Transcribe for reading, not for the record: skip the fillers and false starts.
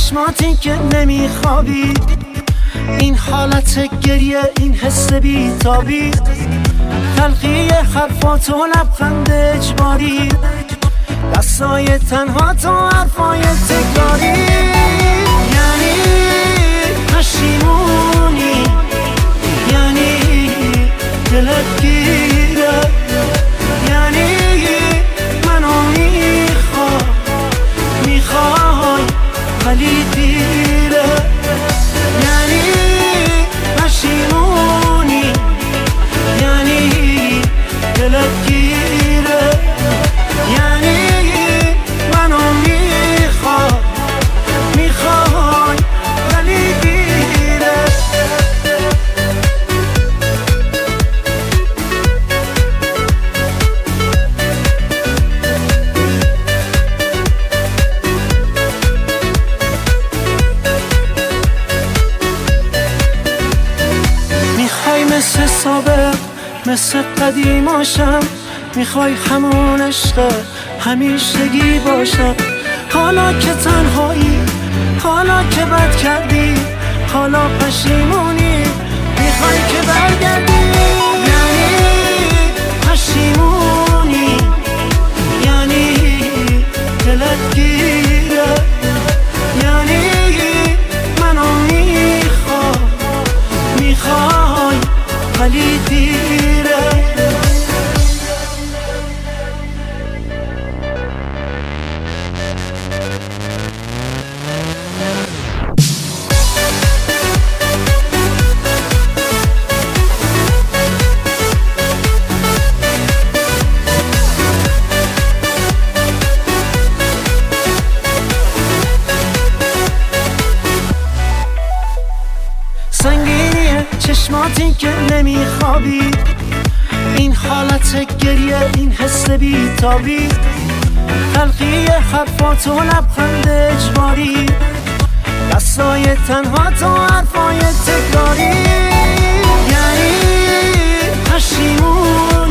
چشماتی که نمیخوابی، این حالت گریه، این حس بیتابی، تلخی حرفات و لبخند اجباری، دستای تنها تو حرفای تکراری. یعنی پشیمونی، یعنی دلت گیره، یعنی منو میخوای ولی دیره. یعنی پشیمونی، یعنی دلت گیره، یعنی منو میخوای ولی دیره. میخوای مثل سابق، مثل قدیماشم، میخوای همون عشق همیشگی باشم. حالا که تنهایی، حالا که بد کردی، حالا پشیمونی، میخوای که برگردی. یعنی پشیمونی، یعنی دلت گیره، یعنی منو میخوای ولی دیره. سنگینی چشماتی که نمیخوابی، این حالت گریه، این حس بیتابی، تلخی حرفات و لبخند اجباری، دستای تنها تو حرفای تکراری. یعنی پشیمون